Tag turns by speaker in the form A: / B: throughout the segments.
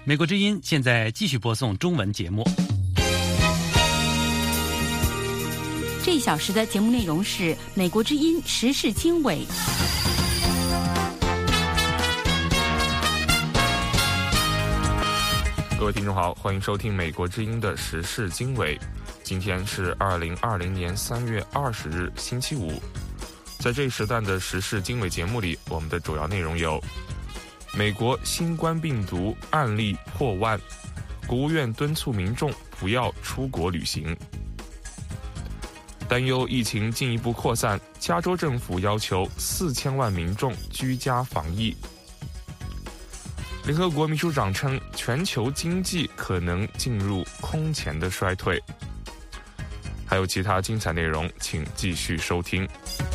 A: 美国之音现在继续播送中文节目。
B: 这一小时的节目内容是美国之音时事经纬。
C: 各位听众好，欢迎收听美国之音的时事经纬。今天是2020年3月20日星期五。在这一时段的时事经纬节目里，我们的主要内容有：美国新冠病毒案例破万，国务院敦促民众不要出国旅行；担忧疫情进一步扩散，加州政府要求4000万民众居家防疫；联合国秘书长称，全球经济可能进入空前的衰退。还有其他精彩内容，请继续收听。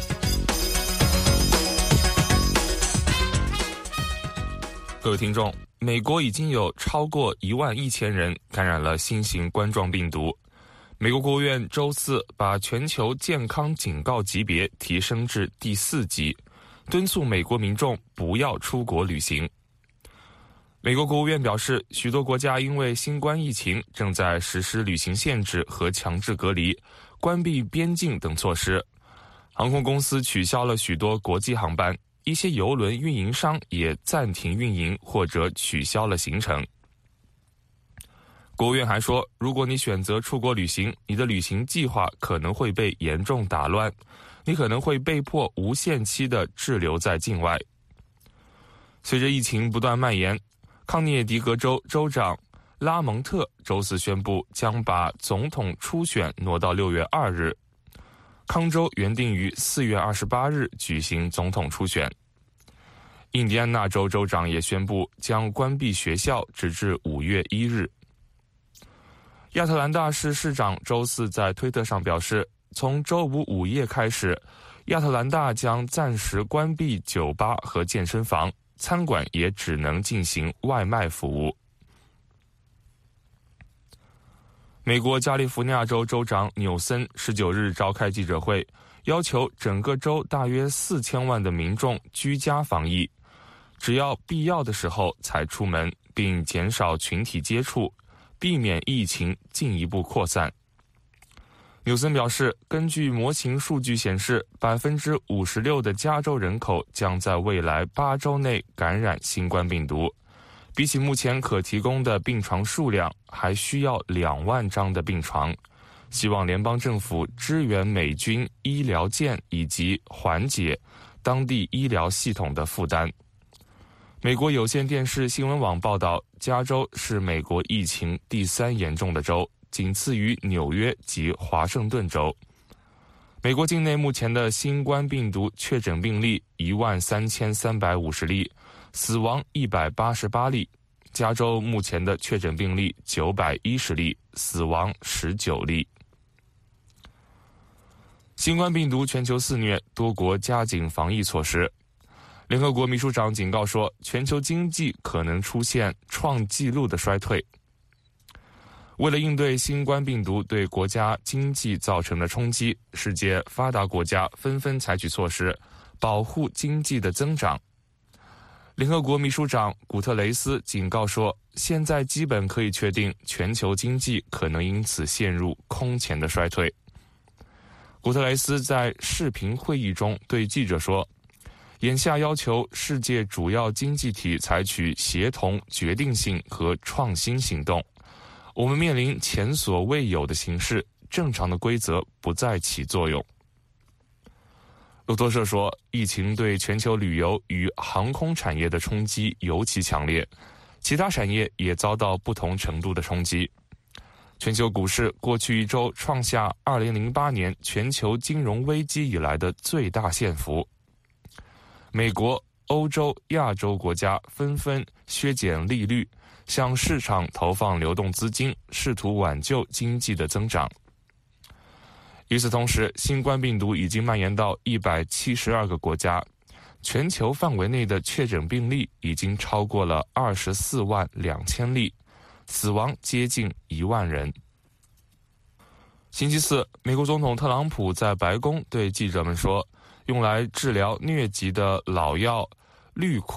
C: 各位听众，美国已经有超过11000人感染了新型冠状病毒。美国国务院周四把全球健康警告级别提升至第4级，敦促美国民众不要出国旅行。美国国务院表示，许多国家因为新冠疫情正在实施旅行限制和强制隔离、关闭边境等措施。航空公司取消了许多国际航班，一些邮轮运营商也暂停运营或者取消了行程。国务院还说，如果你选择出国旅行，你的旅行计划可能会被严重打乱，你可能会被迫无限期地滞留在境外。随着疫情不断蔓延，康涅狄格州州长拉蒙特周四宣布将把总统初选挪到6月2日。康州原定于4月28日举行总统初选。印第安纳州州长也宣布将关闭学校直至5月1日。亚特兰大市市长周四在推特上表示，从周五午夜开始，亚特兰大将暂时关闭酒吧和健身房，餐馆也只能进行外卖服务。美国加利福尼亚州州长纽森19日召开记者会，要求整个州大约4000万的民众居家防疫，只要必要的时候才出门，并减少群体接触，避免疫情进一步扩散。纽森表示，根据模型数据显示，56%的加州人口将在未来8周内感染新冠病毒。比起目前可提供的病床数量，还需要2万张的病床。希望联邦政府支援美军医疗舰以及缓解当地医疗系统的负担。美国有线电视新闻网报道，加州是美国疫情第3严重的州，仅次于纽约及华盛顿州。美国境内目前的新冠病毒确诊病例13350例，死亡188例。加州目前的确诊病例910例，死亡19例。新冠病毒全球肆虐，多国加紧防疫措施。联合国秘书长警告说，全球经济可能出现创纪录的衰退。为了应对新冠病毒对国家经济造成的冲击，世界发达国家纷纷采取措施，保护经济的增长。联合国秘书长古特雷斯警告说，现在基本可以确定，全球经济可能因此陷入空前的衰退。古特雷斯在视频会议中对记者说，眼下要求世界主要经济体采取协同、决定性和创新行动。我们面临前所未有的形势，正常的规则不再起作用。路透社说，疫情对全球旅游与航空产业的冲击尤其强烈，其他产业也遭到不同程度的冲击。全球股市过去一周创下2008年全球金融危机以来的最大限幅。美国、欧洲、亚洲国家纷纷削减利率，向市场投放流动资金，试图挽救经济的增长。与此同时，新冠病毒已经蔓延到172个国家，全球范围内的确诊病例已经超过了24万2000例，死亡接近1万人。星期四，美国总统特朗普在白宫对记者们说，用来治疗疟疾的老药氯喹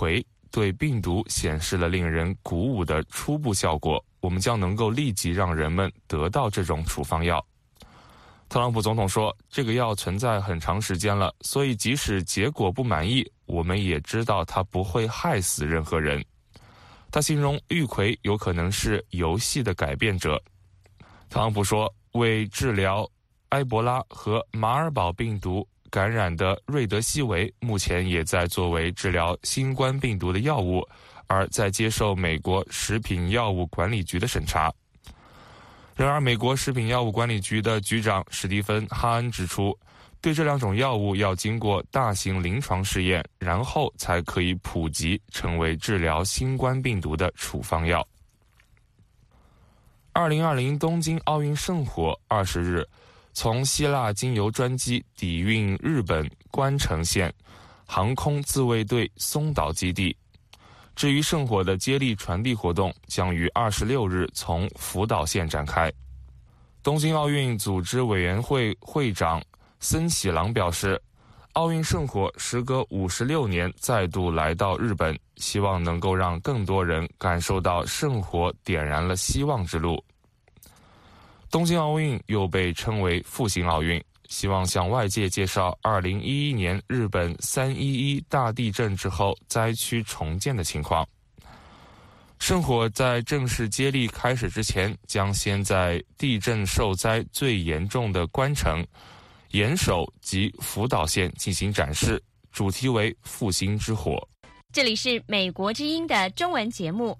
C: 对病毒显示了令人鼓舞的初步效果，我们将能够立即让人们得到这种处方药。特朗普总统说，这个药存在很长时间了，所以即使结果不满意，我们也知道它不会害死任何人。他形容玉葵有可能是游戏的改变者。特朗普说，为治疗埃博拉和马尔堡病毒感染的瑞德西韦目前也在作为治疗新冠病毒的药物，而在接受美国食品药物管理局的审查。然而，美国食品药物管理局的局长史蒂芬·哈恩指出，对这两种药物要经过大型临床试验，然后才可以普及成为治疗新冠病毒的处方药。2020东京奥运圣火20日从希腊经由专机抵运日本关城县航空自卫队松岛基地。至于圣火的接力传递活动将于26日从福岛县展开。东京奥运组织委员会会长森喜朗表示，奥运圣火时隔56年再度来到日本，希望能够让更多人感受到圣火点燃了希望之路。东京奥运又被称为复兴奥运，希望向外界介绍2011年日本311大地震之后灾区重建的情况。圣火在正式接力开始之前，将先在地震受灾最严重的关城、岩手及福岛县进行展示，主题为复兴之火。
D: 这里是美国之音的中文节目。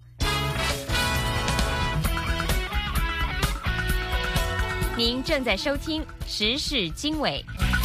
D: 您正在收听时事经纬。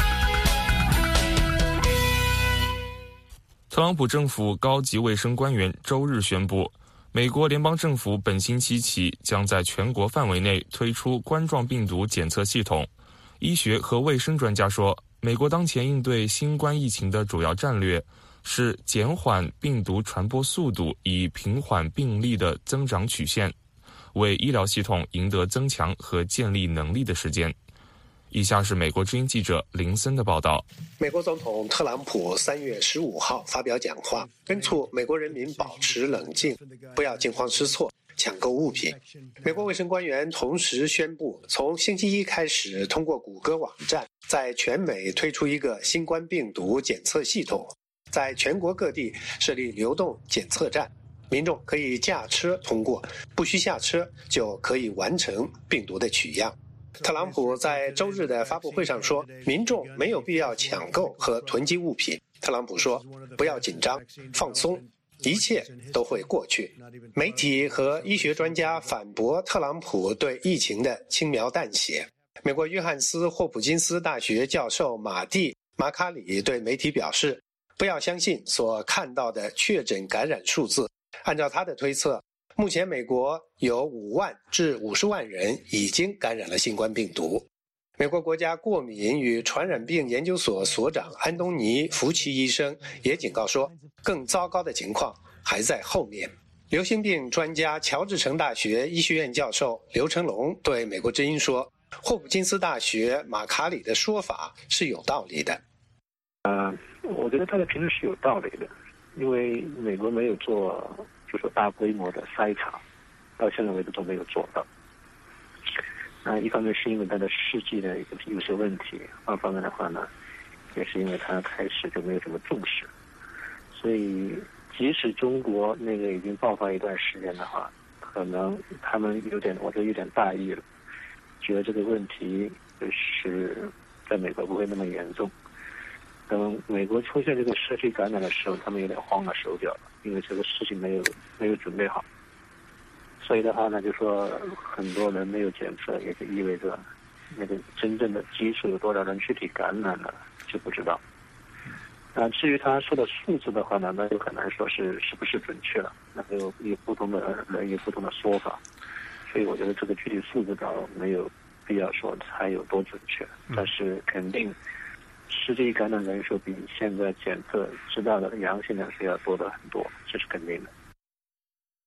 C: 特朗普政府高级卫生官员周日宣布，美国联邦政府本星期起将在全国范围内推出冠状病毒检测系统。医学和卫生专家说，美国当前应对新冠疫情的主要战略是减缓病毒传播速度，以平缓病例的增长曲线，为医疗系统赢得增强和建立能力的时间。以下是美国之音记者林森的报道。
E: 美国总统特朗普3月15号发表讲话，敦促美国人民保持冷静，不要惊慌失措抢购物品。美国卫生官员同时宣布，从星期一开始，通过谷歌网站在全美推出一个新冠病毒检测系统，在全国各地设立流动检测站，民众可以驾车通过，不需下车就可以完成病毒的取样。特朗普在周日的发布会上说，民众没有必要抢购和囤积物品。特朗普说，不要紧张，放松，一切都会过去。媒体和医学专家反驳特朗普对疫情的轻描淡写。美国约翰斯霍普金斯大学教授马蒂·马卡里对媒体表示，不要相信所看到的确诊感染数字。按照他的推测，目前美国有5万至50万人已经感染了新冠病毒。美国国家过敏与传染病研究所所长安东尼·福奇医生也警告说，更糟糕的情况还在后面。流行病专家乔治城大学医学院教授刘成龙对美国之音说，霍普金斯大学马卡里的说法是有道理的。
F: 我觉得他的评论是有道理的，因为美国没有做就是大规模的筛查，到现在为止都没有做到。一方面是因为它的试剂的有些问题，二方面的话呢，也是因为它开始就没有什么重视。所以即使中国那个已经爆发一段时间的话，可能他们我觉得有点大意了，觉得这个问题就是在美国不会那么严重。等美国出现这个社区感染的时候，他们有点慌了手脚了，因为这个事情没有准备好。所以的话呢，就说很多人没有检测，也就意味着那个真正的基数有多少人具体感染了就不知道。至于他说的数字的话呢，那就很难说是不是准确了，那有不同的人有不同的说法。所以我觉得这个具体数字倒没有必要说它有多准确，但是肯定实际感染人数比现在检测知道的阳性人数要多的很多，这是肯定的。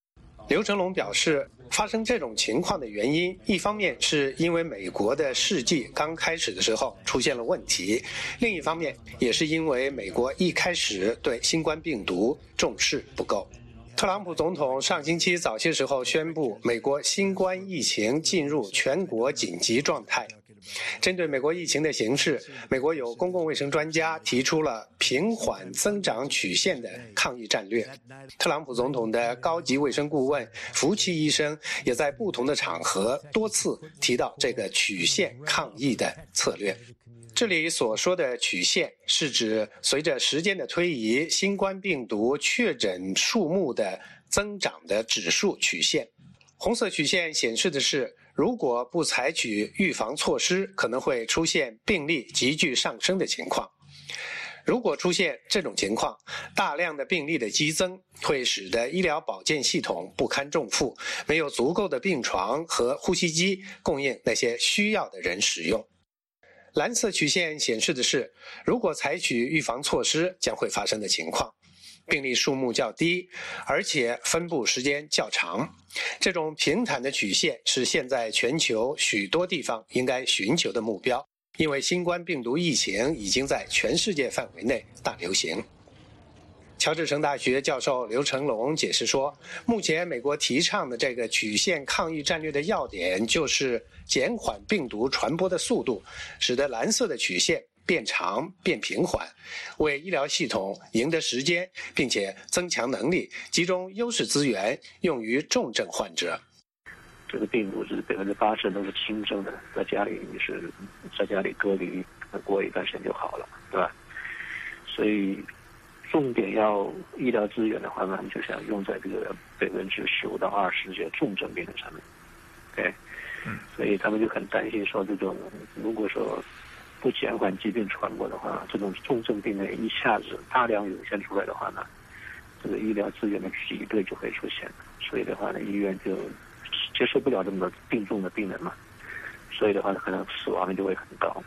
E: 刘成龙表示，发生这种情况的原因，一方面是因为美国的试剂刚开始的时候出现了问题，另一方面也是因为美国一开始对新冠病毒重视不够。特朗普总统上星期早些时候宣布，美国新冠疫情进入全国紧急状态。针对美国疫情的形势，美国有公共卫生专家提出了平缓增长曲线的抗疫战略。特朗普总统的高级卫生顾问福奇医生也在不同的场合多次提到这个曲线抗疫的策略。这里所说的曲线是指随着时间的推移，新冠病毒确诊数目的增长的指数曲线。红色曲线显示的是，如果不采取预防措施，可能会出现病例急剧上升的情况。如果出现这种情况，大量的病例的激增会使得医疗保健系统不堪重负，没有足够的病床和呼吸机供应那些需要的人使用。蓝色曲线显示的是，如果采取预防措施将会发生的情况。病例数目较低，而且分布时间较长。这种平坦的曲线是现在全球许多地方应该寻求的目标，因为新冠病毒疫情已经在全世界范围内大流行。乔治城大学教授刘成龙解释说，目前美国提倡的这个曲线抗疫战略的要点就是减缓病毒传播的速度，使得蓝色的曲线变长变平缓，为医疗系统赢得时间，并且增强能力，集中优势资源用于重症患者。
F: 这个病毒是80%都是轻症的，在家里隔离过一段时间就好了，对吧？所以重点要医疗资源的话呢，就想用在这个15%到20%这些重症病人上面。对，所以他们就很担心说，这种如果说不减缓疾病传播的话，这种重症病人一下子大量涌现出来的话呢，这个医疗资源的挤兑就会出现。所以的话呢，医院就接受不了这么多病重的病人嘛，所以的话呢，可能死亡率就会很高。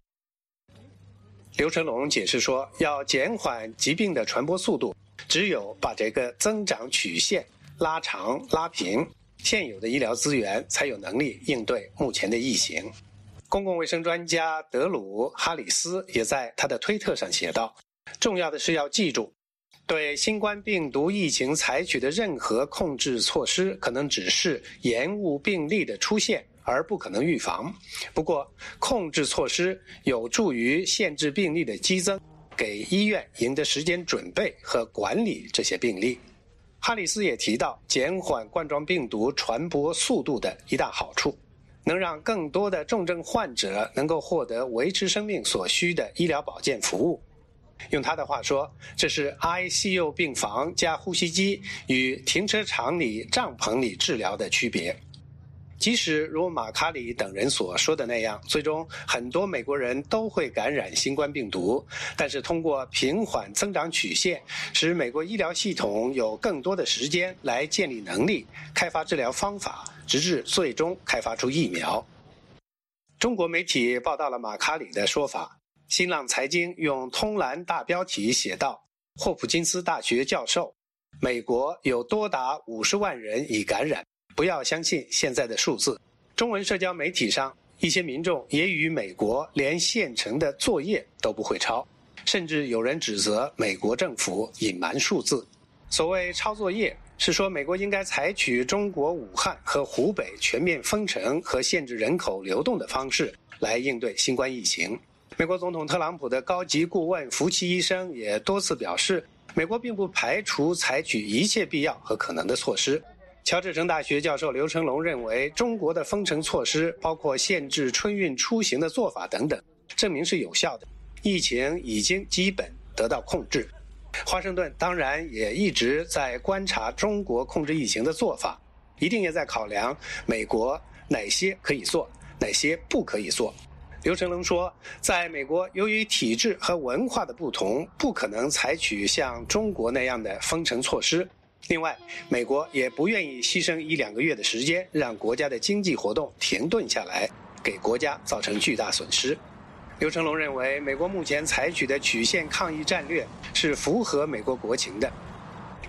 E: 刘成龙解释说，要减缓疾病的传播速度，只有把这个增长曲线拉长拉平，现有的医疗资源才有能力应对目前的疫情。公共卫生专家德鲁·哈里斯也在他的推特上写道，重要的是要记住，对新冠病毒疫情采取的任何控制措施可能只是延误病例的出现，而不可能预防。不过，控制措施有助于限制病例的激增，给医院赢得时间准备和管理这些病例。哈里斯也提到，减缓冠状病毒传播速度的一大好处，能让更多的重症患者能够获得维持生命所需的医疗保健服务。用他的话说，这是 ICU 病房加呼吸机与停车场里帐篷里治疗的区别。即使如马卡里等人所说的那样，最终很多美国人都会感染新冠病毒，但是通过平缓增长曲线，使美国医疗系统有更多的时间来建立能力，开发治疗方法，直至最终开发出疫苗。中国媒体报道了马卡里的说法，新浪财经用通栏大标题写道，霍普金斯大学教授，美国有多达50万人已感染，不要相信现在的数字。中文社交媒体上，一些民众揶揄美国连现成的作业都不会抄，甚至有人指责美国政府隐瞒数字。所谓抄作业，是说美国应该采取中国武汉和湖北全面封城和限制人口流动的方式来应对新冠疫情。美国总统特朗普的高级顾问福奇医生也多次表示，美国并不排除采取一切必要和可能的措施。乔治城大学教授刘成龙认为，中国的封城措施，包括限制春运出行的做法等等，证明是有效的，疫情已经基本得到控制。华盛顿当然也一直在观察中国控制疫情的做法，一定也在考量美国哪些可以做，哪些不可以做。刘成龙说，在美国，由于体制和文化的不同，不可能采取像中国那样的封城措施。另外，美国也不愿意牺牲1-2个月的时间，让国家的经济活动停顿下来，给国家造成巨大损失。刘成龙认为，美国目前采取的曲线抗疫战略是符合美国国情的。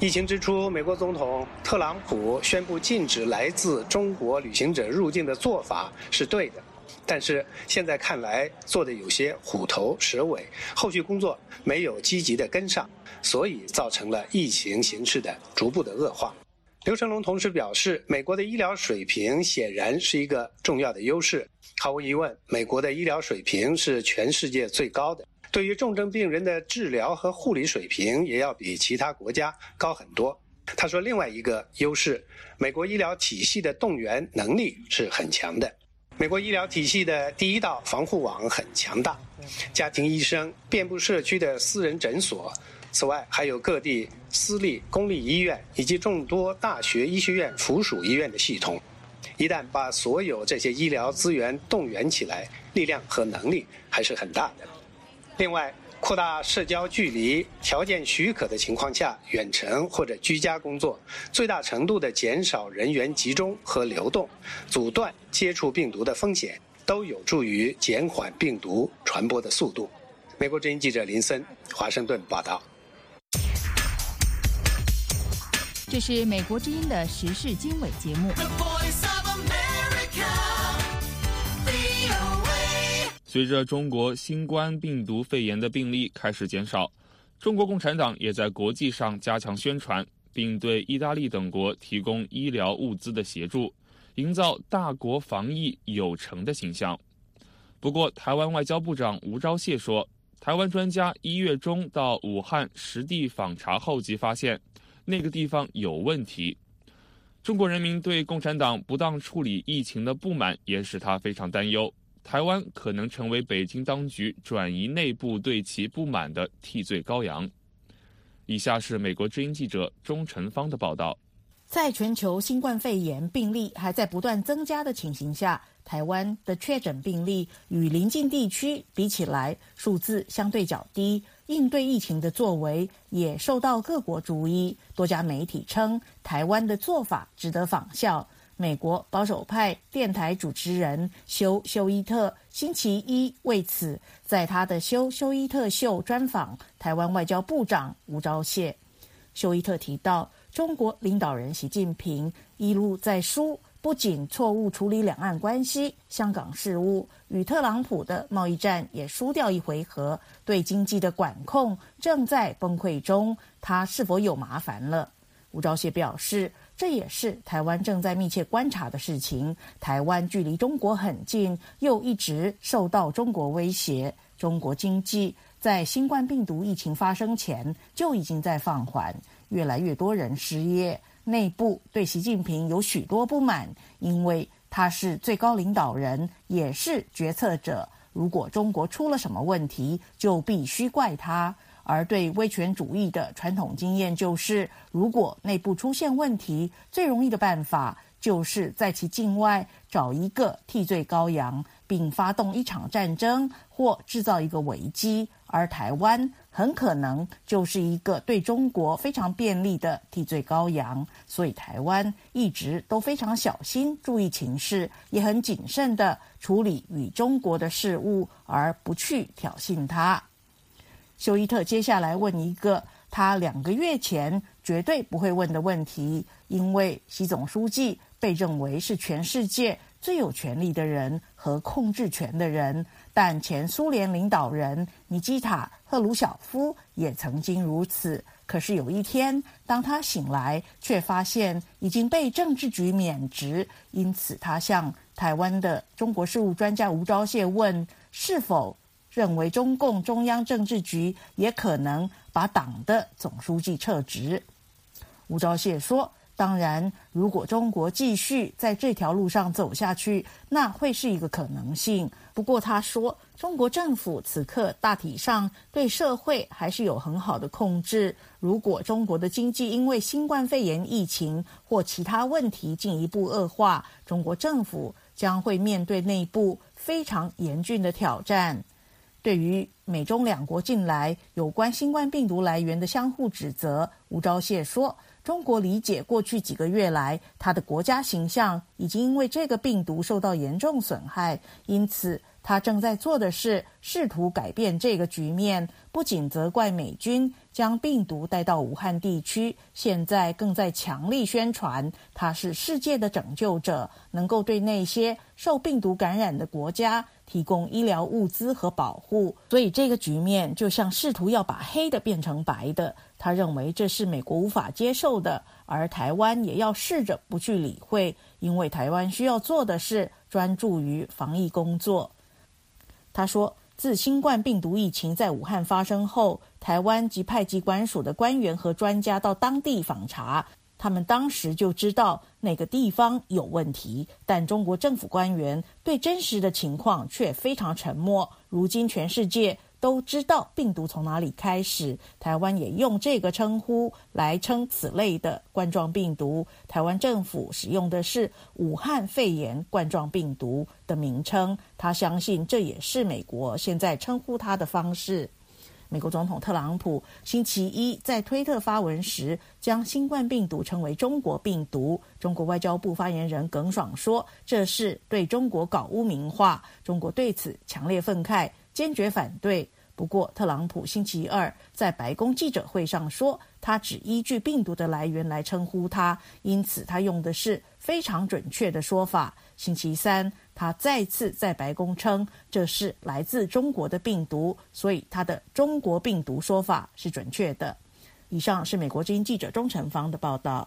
E: 疫情之初，美国总统特朗普宣布禁止来自中国旅行者入境的做法是对的，但是现在看来做得有些虎头蛇尾，后续工作没有积极的跟上，所以造成了疫情形势的逐步的恶化。刘成龙同时表示，美国的医疗水平显然是一个重要的优势，毫无疑问，美国的医疗水平是全世界最高的，对于重症病人的治疗和护理水平也要比其他国家高很多。他说，另外一个优势，美国医疗体系的动员能力是很强的。美国医疗体系的第一道防护网很强大，家庭医生、遍布社区的私人诊所，此外还有各地私立公立医院以及众多大学医学院附属医院的系统。一旦把所有这些医疗资源动员起来，力量和能力还是很大的。另外，扩大社交距离，条件许可的情况下远程或者居家工作，最大程度地减少人员集中和流动，阻断接触病毒的风险，都有助于减缓病毒传播的速度。美国之音记者林森，华盛顿报道。
B: 这是美国之音的时事经纬节目。
C: 随着中国新冠病毒肺炎的病例开始减少，中国共产党也在国际上加强宣传，并对意大利等国提供医疗物资的协助，营造大国防疫有成的形象。不过，台湾外交部长吴钊燮说，台湾专家1月中到武汉实地访查后即发现那个地方有问题。中国人民对共产党不当处理疫情的不满也使他非常担忧，台湾可能成为北京当局转移内部对其不满的替罪羔羊。以下是美国之音记者钟晨芳的报道。
G: 在全球新冠肺炎病例还在不断增加的情形下，台湾的确诊病例与邻近地区比起来数字相对较低，应对疫情的作为也受到各国注意。多家媒体称台湾的做法值得仿效。美国保守派电台主持人休伊特星期一为此在他的休伊特秀专访台湾外交部长吴钊燮。休伊特提到，中国领导人习近平一路在输，不仅错误处理两岸关系、香港事务，与特朗普的贸易战也输掉一回合，对经济的管控正在崩溃中，他是否有麻烦了？吴钊燮表示，这也是台湾正在密切观察的事情。台湾距离中国很近，又一直受到中国威胁。中国经济在新冠病毒疫情发生前就已经在放缓，越来越多人失业，内部对习近平有许多不满，因为他是最高领导人，也是决策者。如果中国出了什么问题，就必须怪他。而对威权主义的传统经验就是，如果内部出现问题，最容易的办法就是在其境外找一个替罪羔羊，并发动一场战争或制造一个危机。而台湾很可能就是一个对中国非常便利的替罪羔羊，所以台湾一直都非常小心注意情势，也很谨慎地处理与中国的事务，而不去挑衅它。休伊特接下来问一个他2个月前绝对不会问的问题，因为习总书记被认为是全世界最有权力的人和控制权的人，但前苏联领导人尼基塔·赫鲁晓夫也曾经如此。可是有一天，当他醒来，却发现已经被政治局免职，因此他向台湾的中国事务专家吴钊燮问，是否认为中共中央政治局也可能把党的总书记撤职。吴钊燮说，当然，如果中国继续在这条路上走下去，那会是一个可能性。不过他说，中国政府此刻大体上对社会还是有很好的控制。如果中国的经济因为新冠肺炎疫情或其他问题进一步恶化，中国政府将会面对内部非常严峻的挑战。对于美中两国近来有关新冠病毒来源的相互指责，吴钊燮说，中国理解过去几个月来它的国家形象已经因为这个病毒受到严重损害，因此他正在做的是试图改变这个局面，不仅责怪美军将病毒带到武汉地区，现在更在强力宣传他是世界的拯救者，能够对那些受病毒感染的国家提供医疗物资和保护。所以这个局面就像试图要把黑的变成白的，他认为这是美国无法接受的，而台湾也要试着不去理会，因为台湾需要做的是专注于防疫工作。他说，自新冠病毒疫情在武汉发生后，台湾及派疾管署的官员和专家到当地访查，他们当时就知道那个地方有问题，但中国政府官员对真实的情况却非常沉默。如今全世界都知道病毒从哪里开始，台湾也用这个称呼来称此类的冠状病毒。台湾政府使用的是武汉肺炎冠状病毒的名称，他相信这也是美国现在称呼它的方式。美国总统特朗普星期一在推特发文时，将新冠病毒称为中国病毒。中国外交部发言人耿爽说，这是对中国搞污名化，中国对此强烈愤慨，坚决反对。不过特朗普星期二在白宫记者会上说，他只依据病毒的来源来称呼它，因此他用的是非常准确的说法。星期三他再次在白宫称这是来自中国的病毒，所以他的中国病毒说法是准确的。以上是美国之音记者钟成芳的报道。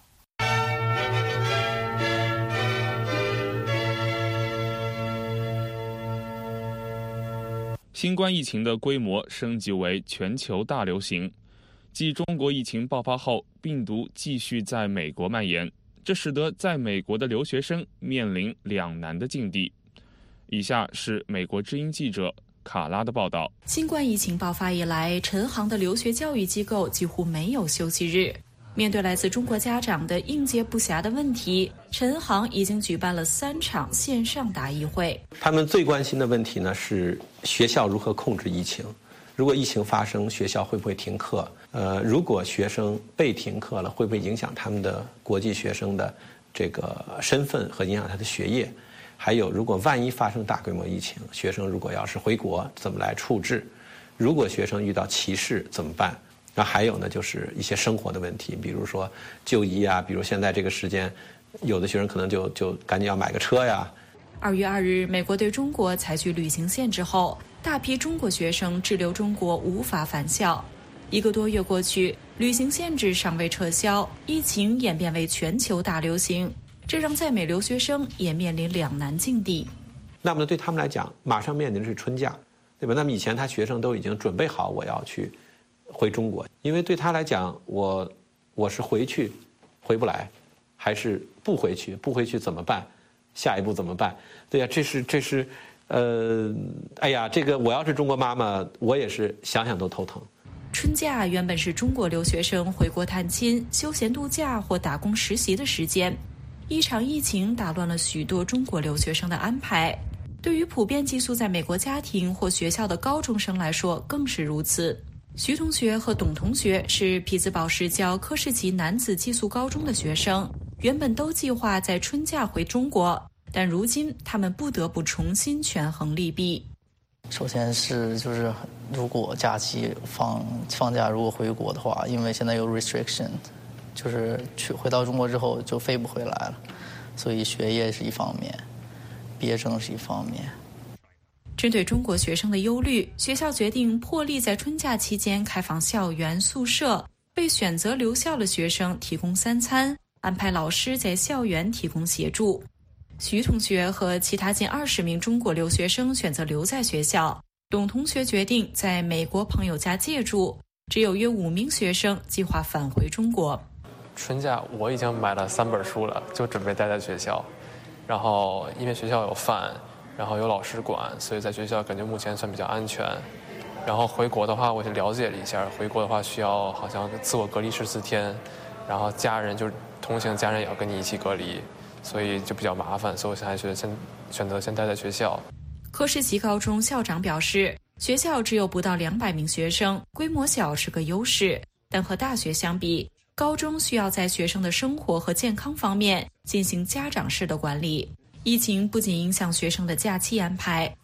C: 新冠疫情的规模升级为全球大流行，继中国疫情爆发后，病毒继续在美国蔓延，这使得在美国的留学生面临两难的境地。以下是美国之音记者卡拉的报道。
H: 新冠疫情爆发以来，陈航的留学教育机构几乎没有休息日。面对来自中国家长的应接不暇的问题，陈航已经举办了3场线上答疑会。
E: 他们最关心的问题呢是学校如何控制疫情，如果疫情发生，学校会不会停课？如果学生被停课了，会不会影响他们的国际学生的这个身份和影响他的学业？还有，如果万一发生大规模疫情，学生如果要是回国，怎么来处置？如果学生遇到歧视怎么办？那还有呢，就是一些生活的问题，比如说就医啊，比如现在这个时间，有的学生可能就赶紧要买个车呀。
H: 2月2日，美国对中国采取旅行限制后，大批中国学生滞留中国无法返校。1个多月过去，旅行限制尚未撤销，疫情演变为全球大流行，这让在美留学生也面临两难境地。
E: 那么对他们来讲，马上面临的是春假，对吧？那么以前他学生都已经准备好我要去回中国，因为对他来讲，我是回去回不来，还是不回去？不回去怎么办？下一步怎么办？对呀，这是哎呀，这个我要是中国妈妈，我也是想想都头疼。
H: 春假原本是中国留学生回国探亲、休闲度假或打工实习的时间，一场疫情打乱了许多中国留学生的安排。对于普遍寄宿在美国家庭或学校的高中生来说更是如此。徐同学和董同学是匹兹堡市郊科士奇男子寄宿高中的学生，原本都计划在春假回中国，但如今他们不得不重新权衡利弊。
I: 首先是如果假期放假如果回国的话，因为现在有 restriction， 就是回到中国之后就飞不回来了，所以学业是一方面，毕业证是一方面。
H: 针对中国学生的忧虑，学校决定破例在春假期间开放校园宿舍，为选择留校的学生提供3餐，安排老师在校园提供协助。徐同学和其他近20名中国留学生选择留在学校，董同学决定在美国朋友家借住，只有约5名学生计划返回中国。
J: 春假我已经买了3本书了，就准备待在学校，然后因为学校有饭，然后有老师管，所以在学校感觉目前算比较安全。然后回国的话，我就了解了一下，回国的话需要好像自我隔离14天，然后家人就是同行家人也要跟你一起隔离，所以就比较麻烦，所以我还是选择先待在学校。
H: 科士奇高中校长表示，学校只有不到200名学生，规模小是个优势，但和大学相比，高中需要在学生的生活和健康方面进行家长式的管理。疫情不仅影响学生的假期安排，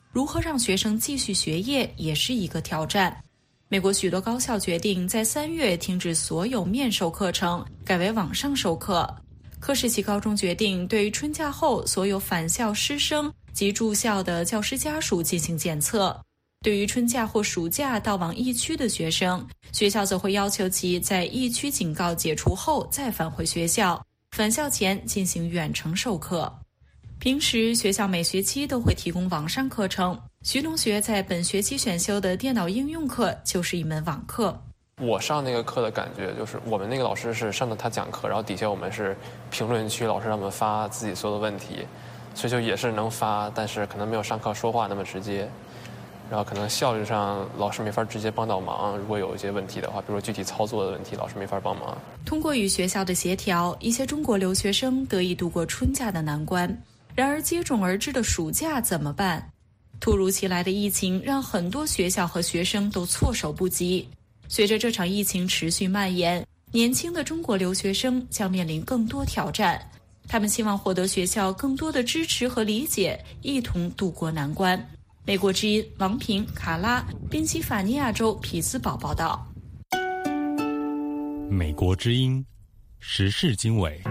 H: 如何让学生继续学业也是一个挑战。美国许多高校决定在3月停止所有面授课程，改为网上授课。科士奇高中决定对春假后所有返校师生及住校的教师家属进行检测。对于春假或暑假到往疫区的学生，学校则会要求其在疫区警告解除后再返回学校，返校前进行远程授课。平时学校每学期都会提供网上课程，徐同学在本学期选修的电脑应用课就是一门网课。
J: 我上那个课的感觉就是，我们那个老师是上的他讲课，然后底下我们是评论区，老师让我们发自己所有的问题，所以就也是能发，但是可能没有上课说话那么直接。然后可能效率上老师没法直接帮到忙，如果有一些问题的话，比如说具体操作的问题，老师没法帮忙。
H: 通过与学校的协调，一些中国留学生得以度过春假的难关。然而接踵而至的暑假怎么办？突如其来的疫情让很多学校和学生都措手不及。随着这场疫情持续蔓延，年轻的中国留学生将面临更多挑战。他们希望获得学校更多的支持和理解，一同度过难关。美国之音王平、卡拉，宾夕法尼亚州匹兹堡报道。
A: 美国之音时事经纬。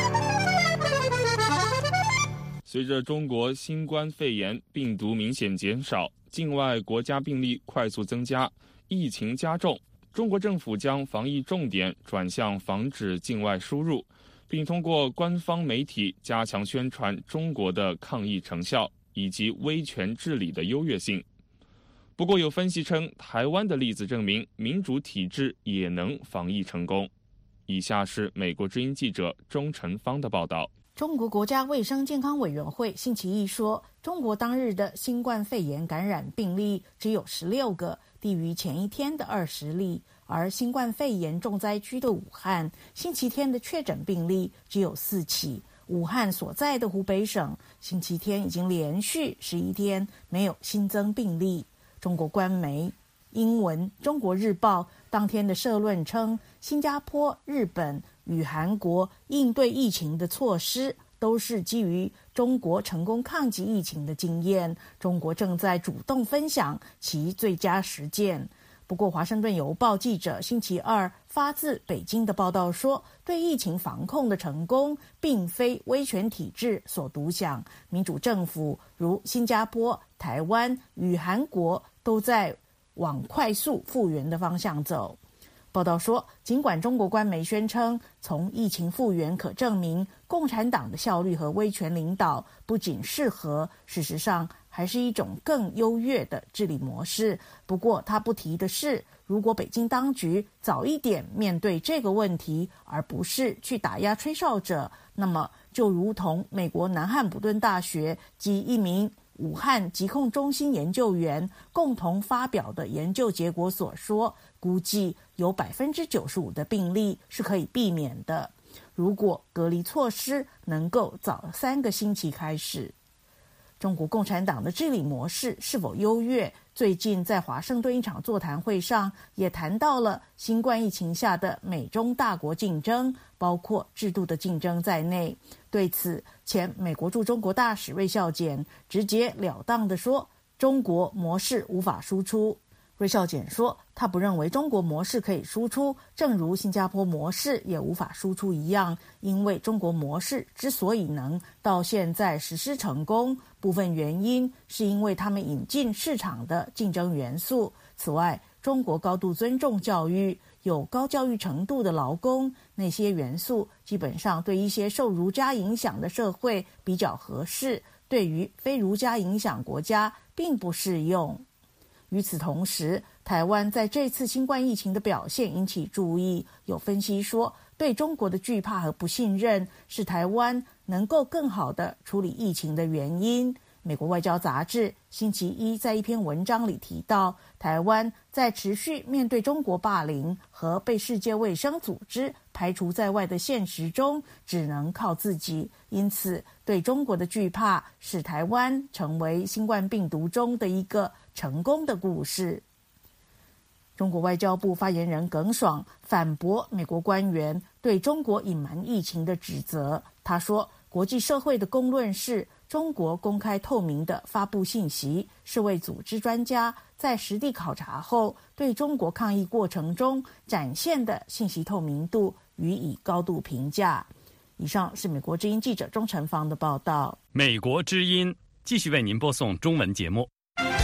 C: 随着中国新冠肺炎病毒明显减少，境外国家病例快速增加，疫情加重，中国政府将防疫重点转向防止境外输入，并通过官方媒体加强宣传中国的抗疫成效以及威权治理的优越性。不过有分析称，台湾的例子证明民主体制也能防疫成功。以下是美国之音记者钟晨芳的报道。
G: 中国国家卫生健康委员会星期一说，中国当日的新冠肺炎感染病例只有16个，低于前一天的20例。而新冠肺炎重灾区的武汉，星期天的确诊病例只有4起。武汉所在的湖北省，星期天已经连续11天没有新增病例。中国官媒英文《中国日报》当天的社论称，新加坡、日本与韩国应对疫情的措施都是基于中国成功抗击疫情的经验，中国正在主动分享其最佳实践。不过，《华盛顿邮报》记者星期二发自北京的报道说，对疫情防控的成功并非威权体制所独享，民主政府如新加坡、台湾与韩国都在往快速复原的方向走。报道说，尽管中国官媒宣称从疫情复原可证明共产党的效率和威权领导不仅适合，事实上还是一种更优越的治理模式。不过他不提的是，如果北京当局早一点面对这个问题，而不是去打压吹哨者，那么就如同美国南汉普顿大学及一名武汉疾控中心研究员共同发表的研究结果所说，估计有 95% 的病例是可以避免的，如果隔离措施能够早3个星期开始。中国共产党的治理模式是否优越，最近在华盛顿一场座谈会上也谈到了新冠疫情下的美中大国竞争，包括制度的竞争在内。对此，前美国驻中国大使瑞孝俭直截了当地说，中国模式无法输出。瑞孝俭说，他不认为中国模式可以输出，正如新加坡模式也无法输出一样，因为中国模式之所以能到现在实施成功，部分原因是因为他们引进市场的竞争元素。此外，中国高度尊重教育，有高教育程度的劳工，那些元素基本上对一些受儒家影响的社会比较合适，对于非儒家影响国家并不适用。与此同时，台湾在这次新冠疫情的表现引起注意，有分析说，对中国的惧怕和不信任是台湾能够更好地处理疫情的原因。美国外交杂志星期一在一篇文章里提到，台湾在持续面对中国霸凌和被世界卫生组织排除在外的现实中，只能靠自己，因此对中国的惧怕使台湾成为新冠病毒中的一个成功的故事。中国外交部发言人耿爽反驳美国官员对中国隐瞒疫情的指责。他说， 国际社会的公论是，中国公开透明地发布信息，世卫组织专家在实地考察后对中国抗疫过程中展现的信息透明度予以高度评价。以上是美国之音记者钟晨芳的报道。
A: 美国之音继续为您播送中文节目。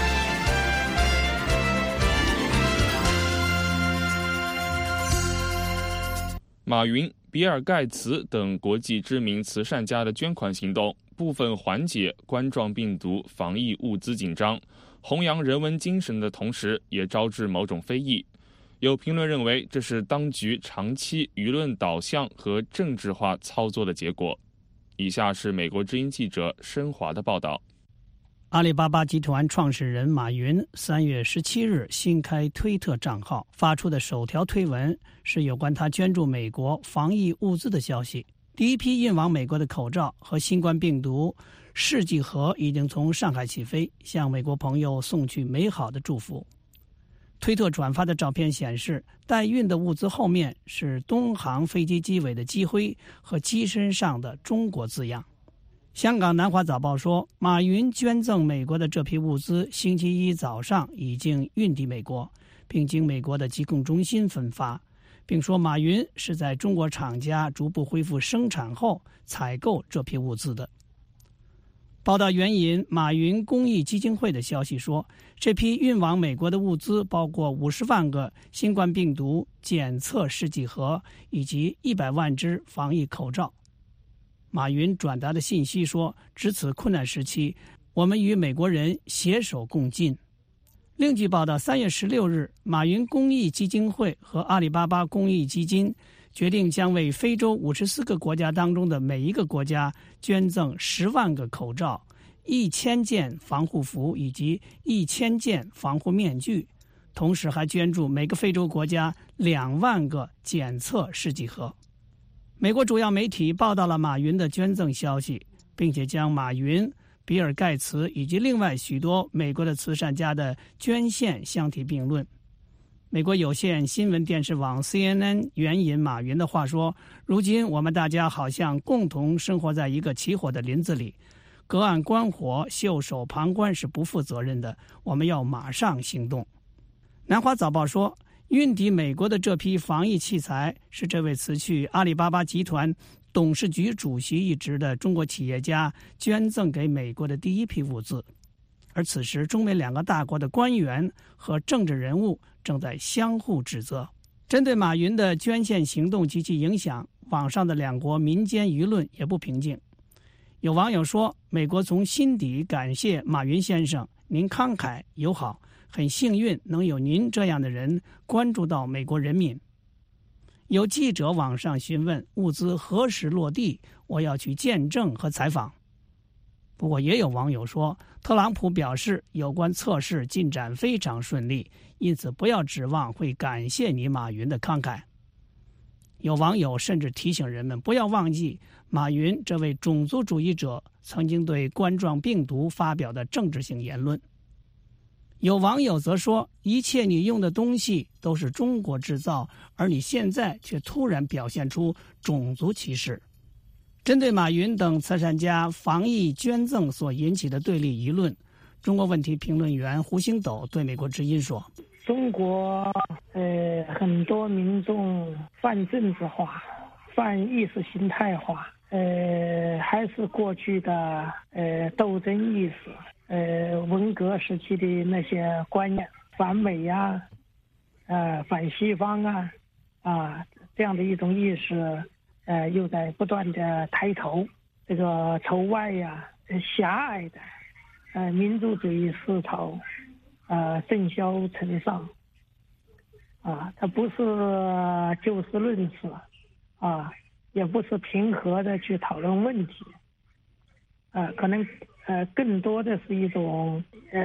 C: 马云、比尔盖茨等国际知名慈善家的捐款行动部分缓解冠状病毒防疫物资紧张，弘扬人文精神的同时也招致某种非议。有评论认为这是当局长期舆论导向和政治化操作的结果。以下是美国之音记者申华的报道。
K: 阿里巴巴集团创始人马云3月17日新开推特账号，发出的首条推文是有关他捐助美国防疫物资的消息。第一批运往美国的口罩和新冠病毒试剂盒已经从上海起飞，向美国朋友送去美好的祝福。推特转发的照片显示，代运的物资后面是东航飞机机尾的机徽和机身上的中国字样。香港南华早报说，马云捐赠美国的这批物资星期一早上已经运抵美国，并经美国的疾控中心分发，并说马云是在中国厂家逐步恢复生产后采购这批物资的。报道援引马云公益基金会的消息说，这批运往美国的物资包括50万个新冠病毒检测试剂盒以及100万只防疫口罩。马云转达的信息说，值此困难时期，我们与美国人携手共进。另据报道，3月16日，马云公益基金会和阿里巴巴公益基金决定将为非洲54个国家当中的每一个国家捐赠10万个口罩、1000件防护服以及1000件防护面具，同时还捐助每个非洲国家2万个检测试剂盒。美国主要媒体报道了马云的捐赠消息，并且将马云、比尔盖茨以及另外许多美国的慈善家的捐献相提并论。美国有线新闻电视网 CNN 援引马云的话说，如今我们大家好像共同生活在一个起火的林子里，隔岸观火、袖手旁观是不负责任的，我们要马上行动。南华早报说，运抵美国的这批防疫器材是这位辞去阿里巴巴集团董事局主席一职的中国企业家捐赠给美国的第一批物资。而此时，中美两个大国的官员和政治人物正在相互指责。针对马云的捐献行动及其影响，网上的两国民间舆论也不平静。有网友说，美国从心底感谢马云先生，您慷慨友好，很幸运能有您这样的人关注到美国人民。有记者网上询问物资何时落地，我要去见证和采访。不过也有网友说，特朗普表示有关测试进展非常顺利，因此不要指望会感谢你马云的慷慨。有网友甚至提醒人们不要忘记马云这位种族主义者曾经对冠状病毒发表的政治性言论。有网友则说，一切你用的东西都是中国制造，而你现在却突然表现出种族歧视。针对马云等慈善家防疫捐赠所引起的对立舆论，中国问题评论员胡星斗对美国之音说，
L: 中国很多民众泛政治化、泛意识形态化，还是过去的斗争意识，文革时期的那些观念，反美呀、反西方这样的一种意识，又在不断的抬头。这个仇外狭隘的民族主义思潮正嚣尘上它不是就事论事也不是平和的去讨论问题可能更多的是一种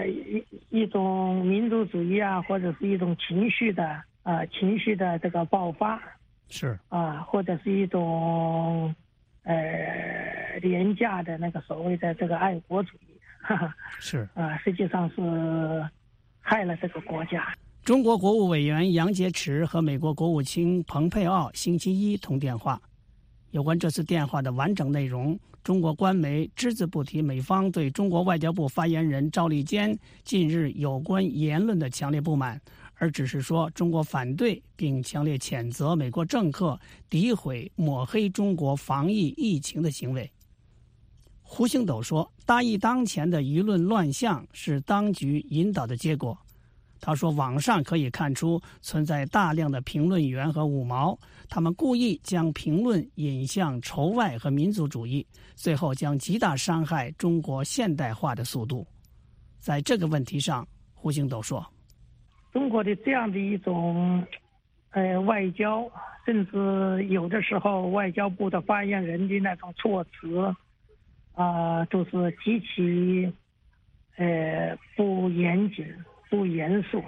L: 民族主义或者是一种情绪的这个爆发，
K: 是
L: 或者是一种廉价的那个所谓的这个爱国主义，
K: 是
L: 实际上是害了这个国家。
K: 中国国务委员杨洁篪和美国国务卿蓬佩奥星期一通电话。 有关这次电话的完整内容，中国官媒只字不提美方对中国外交部发言人赵立坚近日有关言论的强烈不满，而只是说中国反对并强烈谴责美国政客诋毁抹黑中国防疫疫情的行为。胡星斗说，大疫当前的舆论乱象是当局引导的结果。他说，网上可以看出存在大量的评论员和五毛，他们故意将评论引向仇外和民族主义，最后将极大伤害中国现代化的速度。在这个问题上，胡星斗说，
L: 中国的这样的一种外交，甚至有的时候外交部的发言人的那种措辞都是极其不严谨不严肃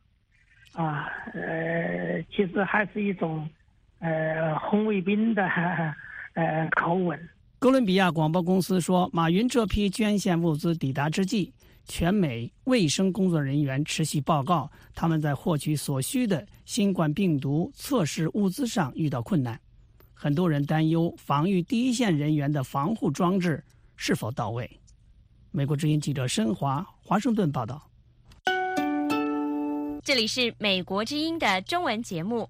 L: 其实还是一种红卫兵的口吻。
K: 哥伦比亚广播公司说，马云这批捐献物资抵达之际，全美卫生工作人员持续报告他们在获取所需的新冠病毒测试物资上遇到困难。很多人担忧防御第一线人员的防护装置是否到位。美国之音记者申华华盛顿报道。
D: 这里是美国之音的中文节目。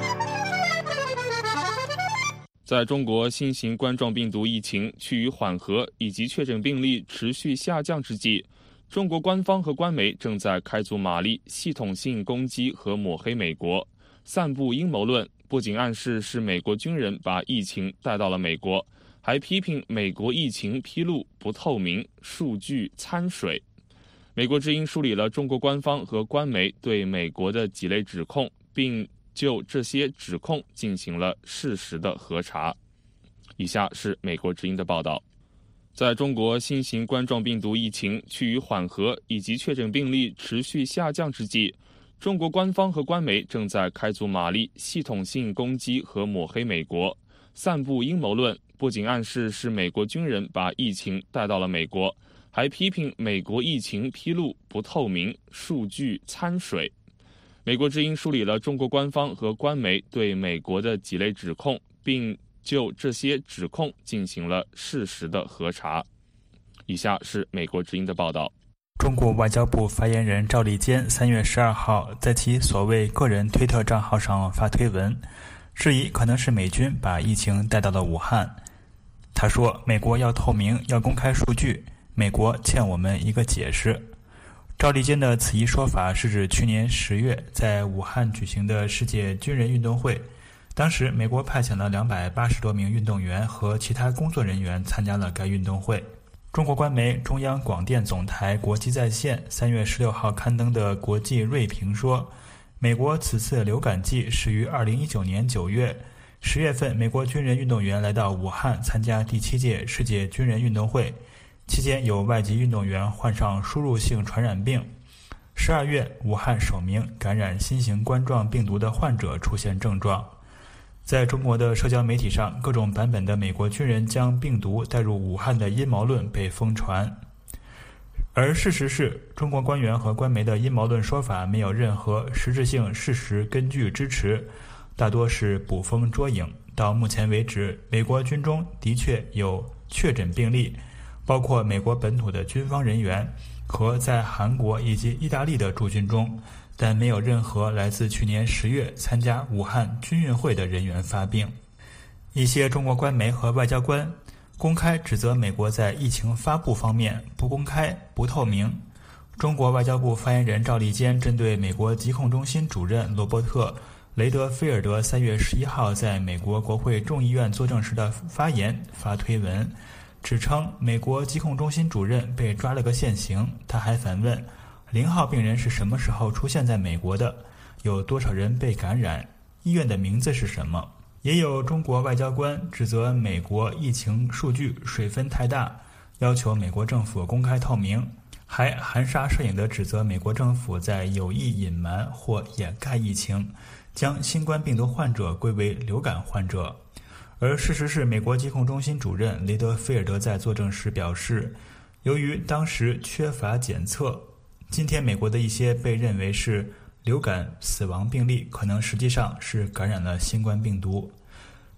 C: 在中国新型冠状病毒疫情趋于缓和以及确诊病例持续下降之际，中国官方和官媒正在开足马力系统性攻击和抹黑美国，散布阴谋论，不仅暗示是美国军人把疫情带到了美国，还批评美国疫情披露不透明，数据掺水。美国之音梳理了中国官方和官媒对美国的几类指控，并就这些指控进行了事实的核查。以下是美国之音的报道。在中国新型冠状病毒疫情趋于缓和以及确诊病例持续下降之际，中国官方和官媒正在开足马力系统性攻击和抹黑美国，散布阴谋论，不仅暗示是美国军人把疫情带到了美国，还批评美国疫情披露不透明，数据掺水。美国之音梳理了中国官方和官媒对美国的几类指控，并就这些指控进行了事实的核查。以下是美国之音的报道。
M: 中国外交部发言人赵立坚3月12号在其所谓个人推特账号上发推文，质疑可能是美军把疫情带到了武汉。他说，美国要透明，要公开数据，美国欠我们一个解释。赵立坚的此一说法是指去年10月在武汉举行的世界军人运动会，当时美国派遣了280多名运动员和其他工作人员参加了该运动会。中国官媒中央广电总台国际在线3月16号刊登的国际锐评说，美国此次流感季始于2019年9月，10月份美国军人运动员来到武汉参加第7届世界军人运动会，期间有外籍运动员患上输入性传染病。12月，武汉首名感染新型冠状病毒的患者出现症状。在中国的社交媒体上，各种版本的美国军人将病毒带入武汉的阴谋论被疯传。而事实是，中国官员和官媒的阴谋论说法没有任何实质性事实根据支持，大多是捕风捉影。到目前为止，美国军中的确有确诊病例，包括美国本土的军方人员和在韩国以及意大利的驻军中，但没有任何来自去年10月参加武汉军运会的人员发病。一些中国官媒和外交官公开指责美国在疫情发布方面不公开、不透明。中国外交部发言人赵立坚针对美国疾控中心主任罗伯特·雷德菲尔德3月11号在美国国会众议院作证时的发言发推文，指称美国疾控中心主任被抓了个现行。他还反问0号病人是什么时候出现在美国的，有多少人被感染，医院的名字是什么。也有中国外交官指责美国疫情数据水分太大，要求美国政府公开透明，还含沙射影地指责美国政府在有意隐瞒或掩盖疫情，将新冠病毒患者归为流感患者。而事实是，美国疾控中心主任雷德菲尔德在作证时表示，由于当时缺乏检测，今天美国的一些被认为是流感死亡病例可能实际上是感染了新冠病毒。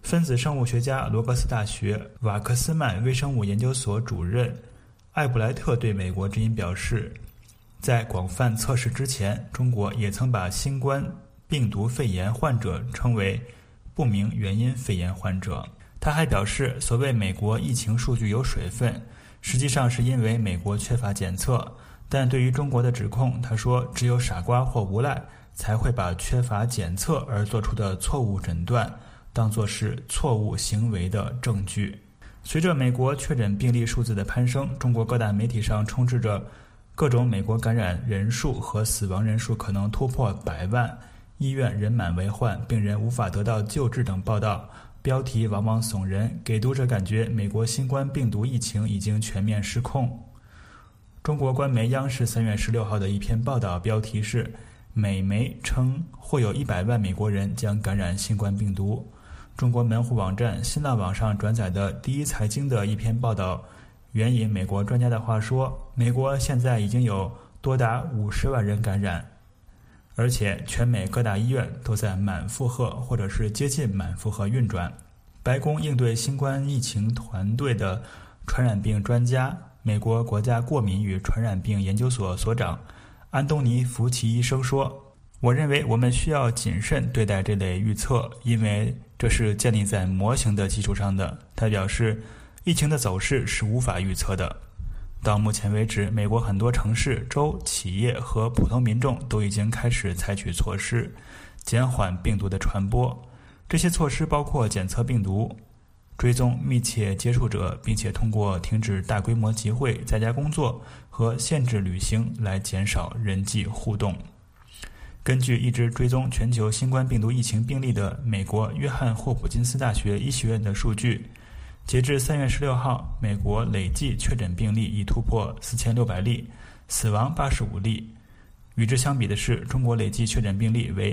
M: 分子生物学家罗格斯大学瓦克斯曼微生物研究所主任艾布莱特对美国之音表示，在广泛测试之前，中国也曾把新冠病毒肺炎患者称为不明原因肺炎患者。他还表示，所谓美国疫情数据有水分，实际上是因为美国缺乏检测。但对于中国的指控，他说只有傻瓜或无赖才会把缺乏检测而做出的错误诊断当作是错误行为的证据。随着美国确诊病例数字的攀升，中国各大媒体上充斥着各种美国感染人数和死亡人数可能突破100万，医院人满为患，病人无法得到救治等报道，标题往往耸人，给读者感觉美国新冠病毒疫情已经全面失控。中国官媒央视3月16号的一篇报道标题是美媒称或有100万美国人将感染新冠病毒。中国门户网站新浪网上转载的第一财经的一篇报道援引美国专家的话说，美国现在已经有多达50万人感染，而且全美各大医院都在满负荷或者是接近满负荷运转。白宫应对新冠疫情团队的传染病专家美国国家过敏与传染病研究所所长安东尼·福奇医生说，我认为我们需要谨慎对待这类预测，因为这是建立在模型的基础上的。他表示，疫情的走势是无法预测的。到目前为止，美国很多城市、州、企业和普通民众都已经开始采取措施，减缓病毒的传播。这些措施包括检测病毒、追踪密切接触者，并且通过停止大规模集会、在家工作和限制旅行来减少人际互动。根据一直追踪全球新冠病毒疫情病例的美国约翰霍普金斯大学医学院的数据，截至3月16号，美国累计确诊病例已突破4600例，死亡85例。与之相比的是，中国累计确诊病例为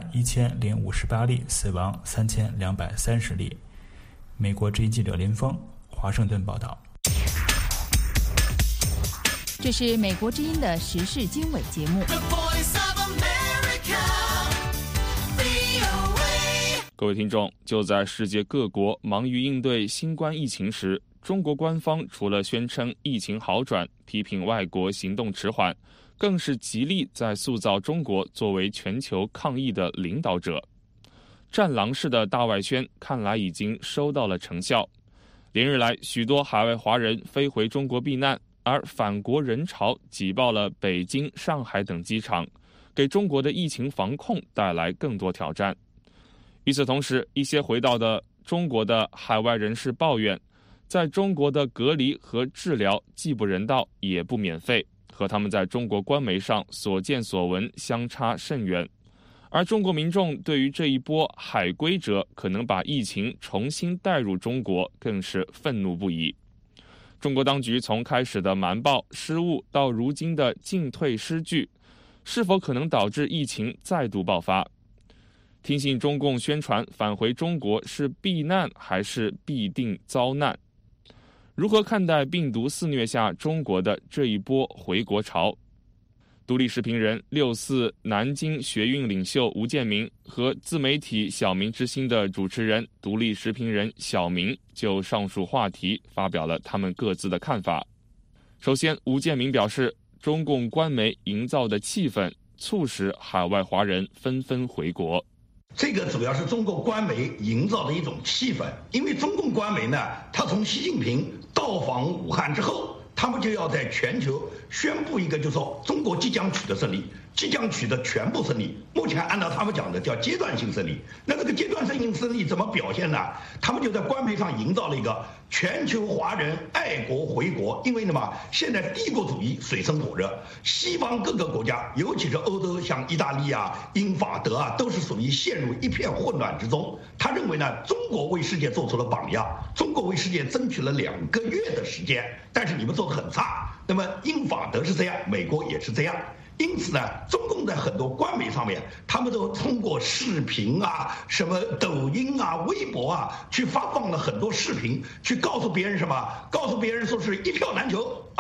M: 81058例，死亡3230例。美国之音记者林峰，华盛顿报道。
B: 这是美国之音的时事经纬节目。
C: 各位听众，就在世界各国忙于应对新冠疫情时，中国官方除了宣称疫情好转，批评外国行动迟缓，更是极力在塑造中国作为全球抗疫的领导者。战狼式的大外宣看来已经收到了成效。连日来，许多海外华人飞回中国避难，而返国人潮挤爆了北京、上海等机场，给中国的疫情防控带来更多挑战。与此同时，一些回到的中国的海外人士抱怨，在中国的隔离和治疗既不人道也不免费，和他们在中国官媒上所见所闻相差甚远。而中国民众对于这一波海归者可能把疫情重新带入中国更是愤怒不已。中国当局从开始的瞒报失误到如今的进退失据，是否可能导致疫情再度爆发？听信中共宣传返回中国是避难还是必定遭难？如何看待病毒肆虐下中国的这一波回国潮？独立时评人64南京学运领袖吴建民和自媒体小民之心的主持人独立时评人小明就上述话题发表了他们各自的看法。首先，吴建民表示，中共官媒营造的气氛促使海外华人纷纷回国。
N: 这个主要是中国官媒营造的一种气氛，因为中共官媒呢，他从习近平到访武汉之后，他们就要在全球宣布一个，就是说中国即将取得胜利，即将取得全部胜利。目前按照他们讲的叫阶段性胜利。那这个阶段性胜利怎么表现呢？他们就在官媒上营造了一个全球华人爱国回国。因为呢嘛，现在帝国主义水深火热，西方各个国家，尤其是欧洲，像意大利啊、英法德啊，都是属于陷入一片混乱之中。他认为呢，中国为世界做出了榜样，中国为世界争取了2个月的时间，但是你们做得很差。那么英法德是这样，美国也是这样。因此呢，中共在很多官媒上面，他们都通过视频啊、什么抖音啊、微博啊，去发放了很多视频，去告诉别人什么？告诉别人说是一票难求啊，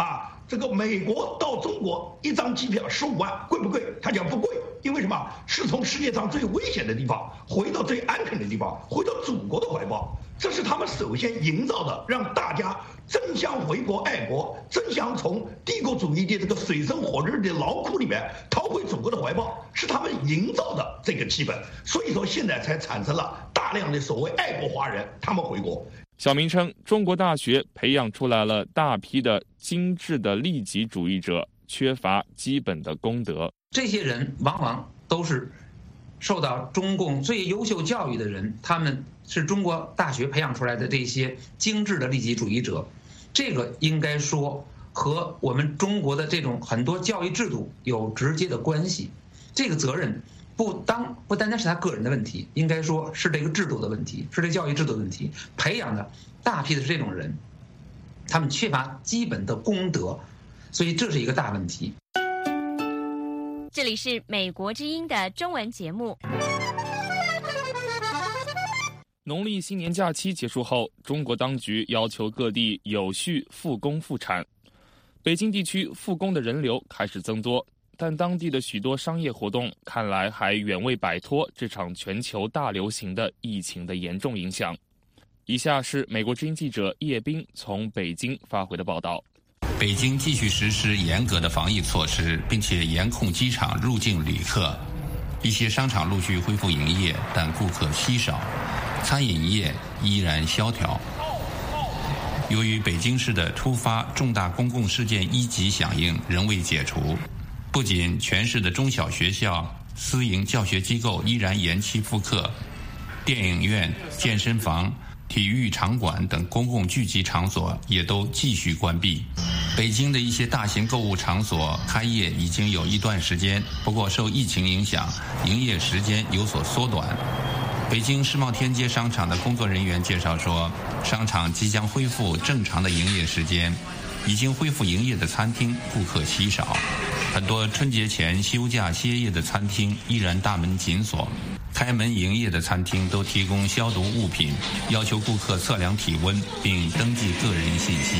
N: 这个美国到中国一张机票15万，贵不贵？他讲不贵，因为什么？是从世界上最危险的地方回到最安全的地方，回到祖国的怀抱。这是他们首先营造的，让大家争相回国爱国，争相从帝国主义的这个水深火热的劳苦里面逃回祖国的怀抱，是他们营造的这个气氛。所以说现在才产生了大量的所谓爱国华人，他们回国。
C: 小明称，中国大学培养出来了大批的精致的利己主义者，缺乏基本的公德。
O: 这些人往往都是受到中共最优秀教育的人，他们是中国大学培养出来的这些精致的利己主义者。这个应该说和我们中国的这种很多教育制度有直接的关系。这个责任不单单是他个人的问题，应该说是这个制度的问题，是这教育制度的问题。培养的大批的是这种人，他们缺乏基本的公德，所以这是一个大问题。
D: 这里是美国之音的中文节目。
C: 农历新年假期结束后，中国当局要求各地有序复工复产。北京地区复工的人流开始增多，但当地的许多商业活动看来还远未摆脱这场全球大流行的疫情的严重影响。以下是美国之音记者叶斌从北京发回的报道。
P: 北京继续实施严格的防疫措施，并且严控机场入境旅客。一些商场陆续恢复营业，但顾客稀少，餐饮业依然萧条。由于北京市的突发重大公共事件1级响应仍未解除，不仅全市的中小学校、私营教学机构依然延期复课，电影院、健身房、体育场馆等公共聚集场所也都继续关闭。北京的一些大型购物场所开业已经有一段时间，不过受疫情影响，营业时间有所缩短。北京世贸天阶商场的工作人员介绍说，商场即将恢复正常的营业时间，已经恢复营业的餐厅顾客稀少，很多春节前休假歇业的餐厅依然大门紧锁。开门营业的餐厅都提供消毒物品，要求顾客测量体温并登记个人信息。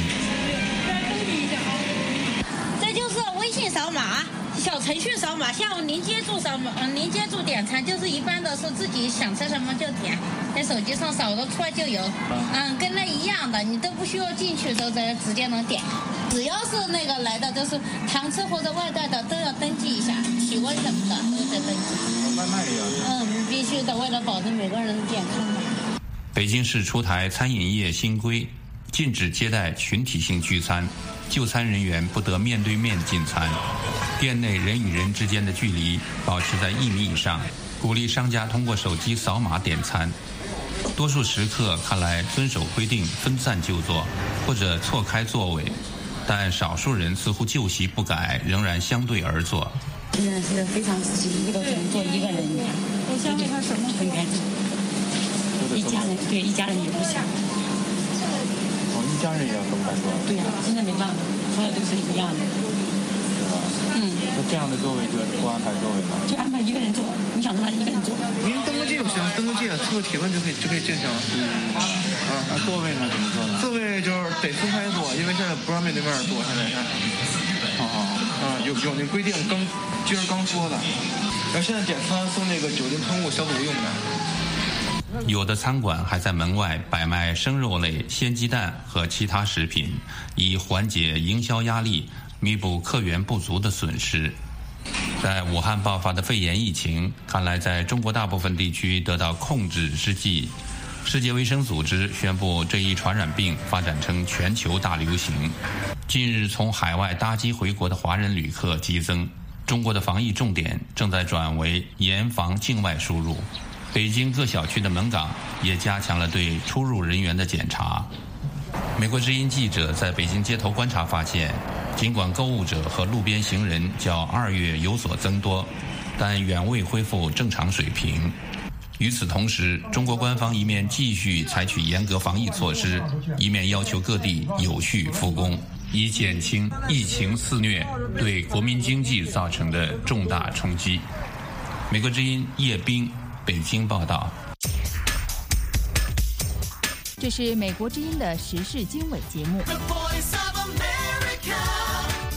Q: 这就是微信扫码、小程序扫码，像临街住扫码、临街住点餐，就是一般的是自己想吃什么就点，在手机上扫得出来就有，跟那一样的，你都不需要进去都直接能点。只要是那个来的，就是堂吃或者外带的，都要登记一下，体温什么的都得登记。外卖也必须的，为了保证每个人的健康。
P: 北京市出台餐饮业新规，禁止接待群体性聚餐，就餐人员不得面对面进餐，店内人与人之间的距离保持在1米以上，鼓励商家通过手机扫码点餐。多数食客看来遵守规定，分散就座或者错开座位，但少数人似乎旧习不改，仍然相对而坐。
R: 现在是非常仔细，一个只能坐一个人。我想问他什么？分开坐。一家人对一家人也不行。
S: 一家人也要分开坐。
R: 对呀，现在没办法，所有都是一样的。
S: 是吧？那这样的座位就不安排座位吗？
R: 就安排一个人坐，你想让他一个人坐。
S: 您登个记就行，登个记测个体温就可以进行了。座位呢怎么做呢？座位就是得分开坐，因为现在不让面对面坐，现在是。有那规定，今儿刚说的。然后现在点餐送那个酒精喷雾消毒用的。
P: 有的餐馆还在门外摆卖生肉类、鲜鸡蛋和其他食品，以缓解营销压力，弥补客源不足的损失。在武汉爆发的肺炎疫情，看来在中国大部分地区得到控制之际，世界卫生组织宣布这一传染病发展成全球大流行。近日从海外搭机回国的华人旅客激增，中国的防疫重点正在转为严防境外输入。北京各小区的门岗也加强了对出入人员的检查。美国之音记者在北京街头观察发现，尽管购物者和路边行人较2月有所增多，但远未恢复正常水平。与此同时，中国官方一面继续采取严格防疫措施，一面要求各地有序复工，以减轻疫情肆虐对国民经济造成的重大冲击。美国之音叶斌，北京报道。
B: 这是美国之音的时事经纬节目。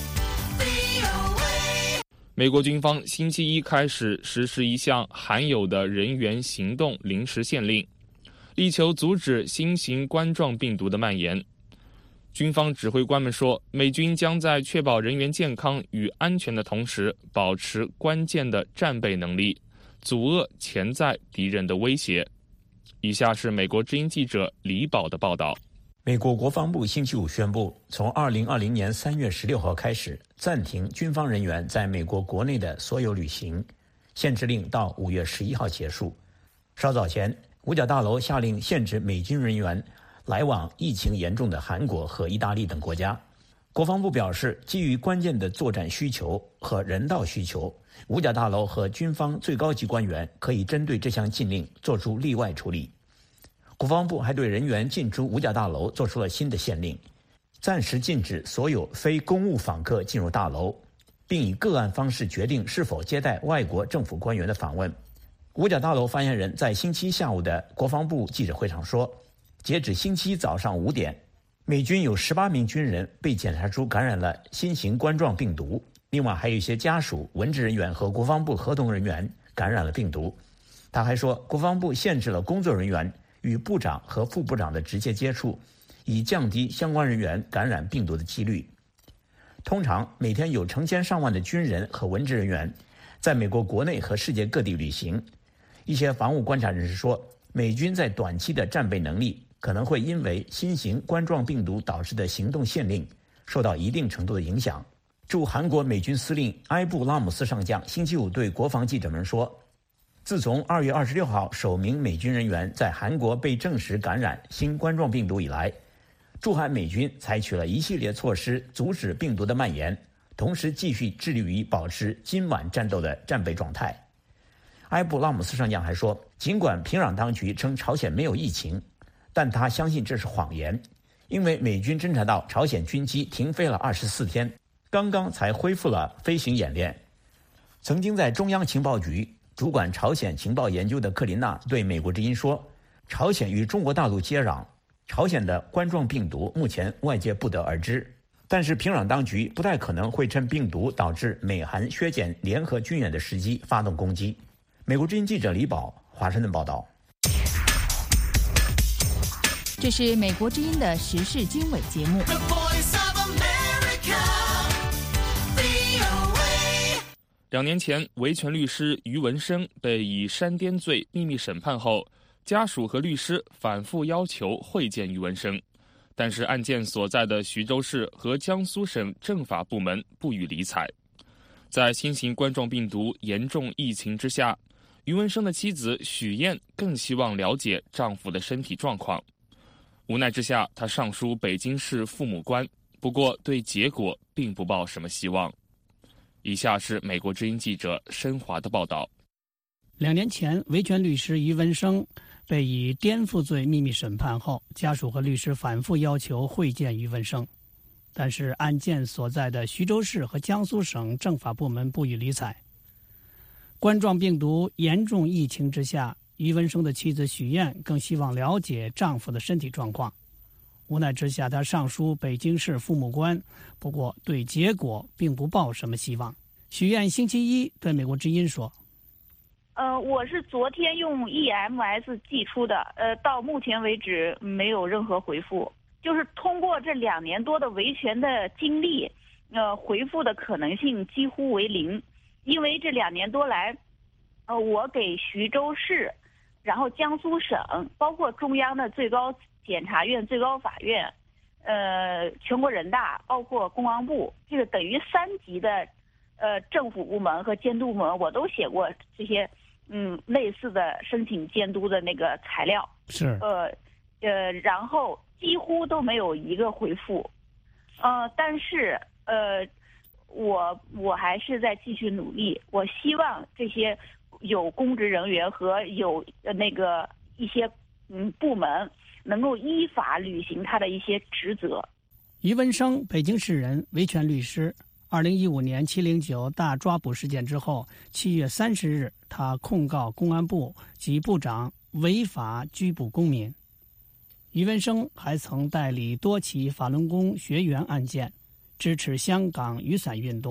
C: 美国军方星期一开始实施一项罕有的人员行动临时限令，力求阻止新型冠状病毒的蔓延。军方指挥官们说，美军将在确保人员健康与安全的同时，保持关键的战备能力，阻遏潜在敌人的威胁。以下是美国之音记者李宝的报道。
T: 美国国防部星期五宣布，从2020年3月16号开始，暂停军方人员在美国国内的所有旅行，限制令到5月11号结束。稍早前，五角大楼下令限制美军人员来往疫情严重的韩国和意大利等国家。国防部表示，基于关键的作战需求和人道需求，五角大楼和军方最高级官员可以针对这项禁令做出例外处理。国防部还对人员进出五角大楼做出了新的限令，暂时禁止所有非公务访客进入大楼，并以个案方式决定是否接待外国政府官员的访问。五角大楼发言人在星期一下午的国防部记者会上说，截止星期一早上5点，美军有18名军人被检查出感染了新型冠状病毒，另外还有一些家属、文职人员和国防部合同人员感染了病毒。他还说，国防部限制了工作人员与部长和副部长的直接接触，以降低相关人员感染病毒的几率。通常每天有成千上万的军人和文职人员在美国国内和世界各地旅行。一些防务观察人士说，美军在短期的战备能力可能会因为新型冠状病毒导致的行动限令受到一定程度的影响。驻韩国美军司令埃布拉姆斯上将星期五对国防记者们说，自从2月26号首名美军人员在韩国被证实感染新冠状病毒以来，驻韩美军采取了一系列措施阻止病毒的蔓延，同时继续致力于保持今晚战斗的战备状态。埃布拉姆斯上将还说，尽管平壤当局称朝鲜没有疫情，但他相信这是谎言，因为美军侦察到朝鲜军机停飞了24天，刚刚才恢复了飞行演练。曾经在中央情报局主管朝鲜情报研究的克林娜对美国之音说，朝鲜与中国大陆接壤，朝鲜的冠状病毒目前外界不得而知，但是平壤当局不太可能会趁病毒导致美韩削减联合军演的时机发动攻击。美国之音记者李宝，华盛顿报道。
B: 这是美国之音的时事经纬节目。
C: 2年前，维权律师于文生被以煽颠罪秘密审判后，家属和律师反复要求会见于文生，但是案件所在的徐州市和江苏省政法部门不予理睬。在新型冠状病毒严重疫情之下，于文生的妻子许燕更希望了解丈夫的身体状况。无奈之下，她上书北京市父母官，不过对结果并不抱什么希望。以下是美国之音记者申华的报道。
K: 2年前，维权律师于文生被以颠覆罪秘密审判后，家属和律师反复要求会见于文生，但是案件所在的徐州市和江苏省政法部门不予理睬。冠状病毒严重疫情之下，于文生的妻子许燕更希望了解丈夫的身体状况。无奈之下，她上书北京市父母官，不过对结果并不抱什么希望。许燕星期一对美国之音说：
U: 我是昨天用 EMS 寄出的，到目前为止没有任何回复。就是通过这2年多的维权的经历，回复的可能性几乎为0。因为这2年多来，我给徐州市，然后江苏省，包括中央的最高检察院、最高法院，全国人大，包括公安部，这个等于3级的政府部门和监督部门，我都写过这些类似的申请监督的那个材料。
K: 是。
U: 然后几乎都没有一个回复。但是我还是在继续努力。我希望这些有公职人员和有那个一些部门能够依法履行他的一些职责。
K: 于文生，北京市人，维权律师。2015年709大抓捕事件之后，7月30日，他控告公安部及部长违法拘捕公民。于文生还曾代理多起法轮功学员案件，支持香港雨伞运动，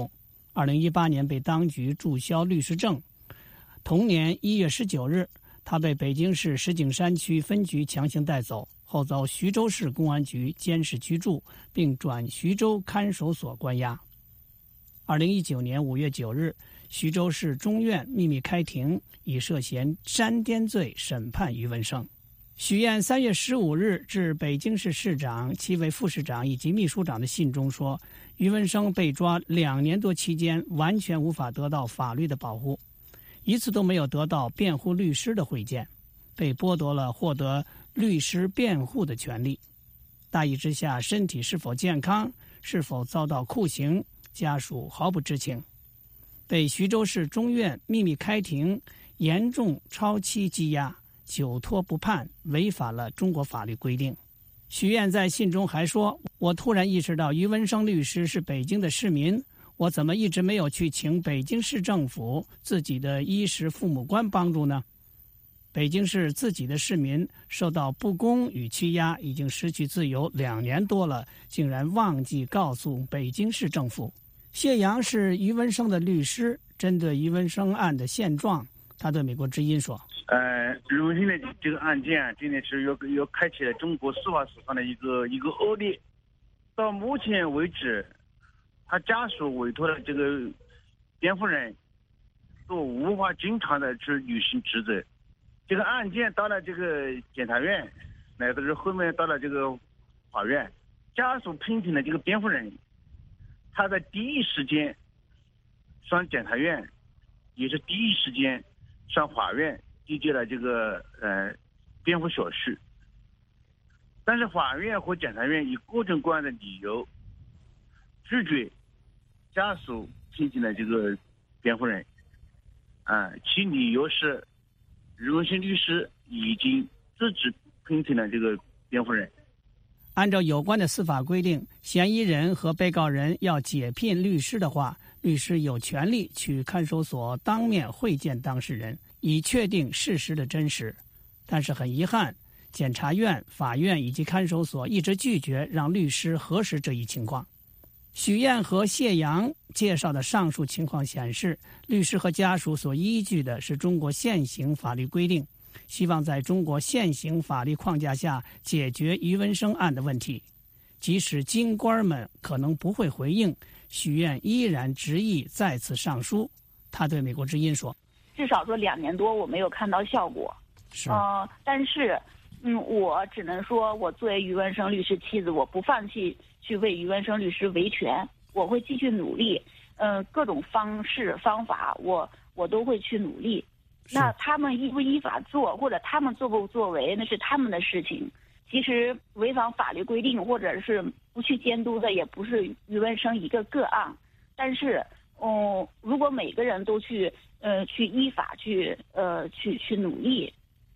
K: 2018年被当局注销律师证。同年1月19日，他被北京市石景山区分局强行带走，后遭徐州市公安局监视居住，并转徐州看守所关押。2019年5月9日，徐州市中院秘密开庭，以涉嫌煽颠罪审判于文生。许燕3月15日致北京市市长、7位副市长以及秘书长的信中说，于文生被抓2年多期间，完全无法得到法律的保护，一次都没有得到辩护律师的会见，被剥夺了获得律师辩护的权利。大意之下，身体是否健康，是否遭到酷刑，家属毫不知情。被徐州市中院秘密开庭，严重超期羁押，久拖不判，违反了中国法律规定。许燕在信中还说，我突然意识到于文生律师是北京的市民，我怎么一直没有去请北京市政府自己的衣食父母官帮助呢？北京市自己的市民受到不公与欺压，已经失去自由2年多了，竟然忘记告诉北京市政府。谢阳是于文生的律师，针对于文生案的现状，他对美国之音说：
F: 于文生的这个案件啊，真的是要开启了中国司法史上的一个恶劣。到目前为止，他家属委托的这个辩护人都无法经常的去履行职责。这个案件到了这个检察院，乃至是后面到了这个法院，家属聘请的这个辩护人，他在第一时间向检察院，也是第一时间向法院递交了这个辩护手续，但是法院和检察院以各种各样的理由拒绝家属聘请的这个辩护人，其理由是于文生律师已经自己聘请了这个辩护人。
K: 按照有关的司法规定，嫌疑人和被告人要解聘律师的话，律师有权利去看守所当面会见当事人，以确定事实的真实。但是很遗憾，检察院、法院以及看守所一直拒绝让律师核实这一情况。许燕和谢阳介绍的上述情况显示，律师和家属所依据的是中国现行法律规定，希望在中国现行法律框架下解决于文生案的问题。即使京官们可能不会回应，许燕依然执意再次上书。他对美国之音说：
U: 至少说2年多我没有看到效果。但是我只能说，我作为于文生律师妻子，我不放弃去为于文生律师维权，我会继续努力。各种方式方法，我都会去努力。那他们依不依法做，或者他们作不作为，那是他们的事情。其实违反法律规定或者是不去监督的，也不是于文生一个个案。但是，如果每个人都去依法去努力，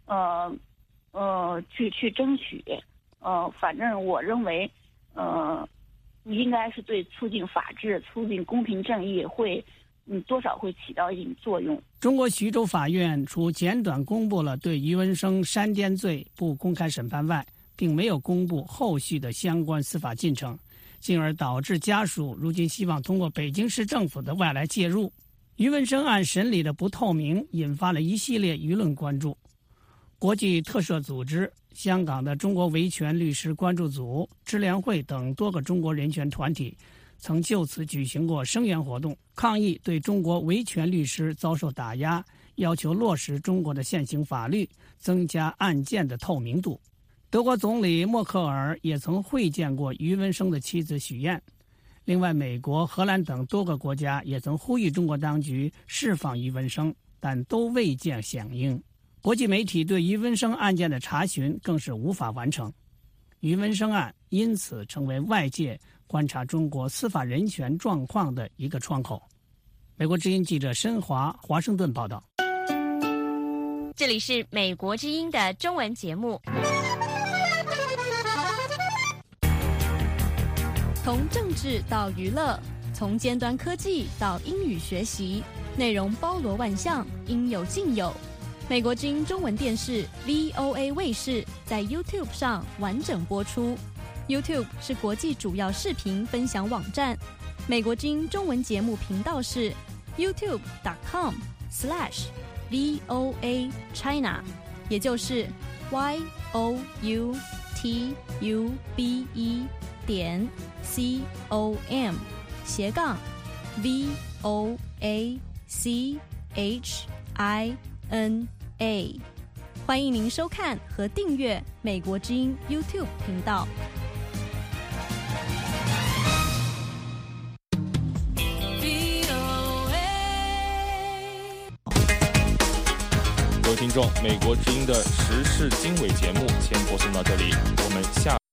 U: 去争取，反正我认为，应该是对促进法治、促进公平正义会，多少会起到一定作用。
K: 中国徐州法院除简短公布了对于文生煽颠罪不公开审判外，并没有公布后续的相关司法进程，进而导致家属如今希望通过北京市政府的外来介入。于文生案审理的不透明，引发了一系列舆论关注。国际特赦组织、香港的中国维权律师关注组、支联会等多个中国人权团体曾就此举行过声援活动，抗议对中国维权律师遭受打压，要求落实中国的现行法律，增加案件的透明度。德国总理默克尔也曾会见过于文生的妻子许燕。另外，美国、荷兰等多个国家也曾呼吁中国当局释放于文生，但都未见响应。国际媒体对于文生案件的查询更是无法完成，于文生案因此成为外界观察中国司法人权状况的一个窗口。美国之音记者申华华盛顿报道。
D: 这里是美国之音的中文节目。从政治到娱乐，从尖端科技到英语学习，内容包罗万象，应有尽有。美国之音中文电视 VOA 卫视在 YouTube 上完整播出。 YouTube 是国际主要视频分享网站，美国之音中文节目频道是 youtube.com/VOA China， 也就是 youtube.com/VOA-CHINA。欢迎您收看和订阅美国之音 YouTube 频道。
C: 各位听众，美国之音的时事经纬节目先播送到这里，我们下